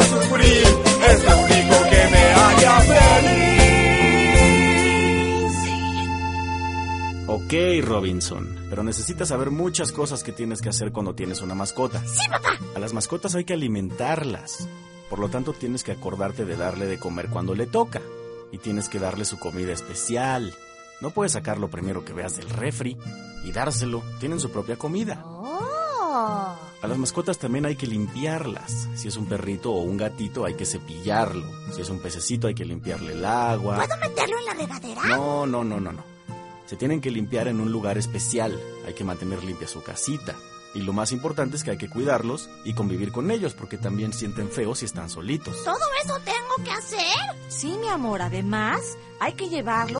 sufrir, es lo único que me haría feliz. Ok, Robinson, pero necesitas saber muchas cosas que tienes que hacer cuando tienes una mascota. ¡Sí, papá! A las mascotas hay que alimentarlas. Por lo tanto, tienes que acordarte de darle de comer cuando le toca. Y tienes que darle su comida especial. No puedes sacar lo primero que veas del refri y dárselo. Tienen su propia comida. ¡Oh! A las mascotas también hay que limpiarlas. Si es un perrito o un gatito, hay que cepillarlo. Si es un pececito, hay que limpiarle el agua. ¿Puedo meterlo en la regadera? No. Se tienen que limpiar en un lugar especial. Hay que mantener limpia su casita. Y lo más importante es que hay que cuidarlos y convivir con ellos, porque también sienten feo si están solitos. ¿Todo eso tengo que hacer? Sí, mi amor, además hay que llevarlo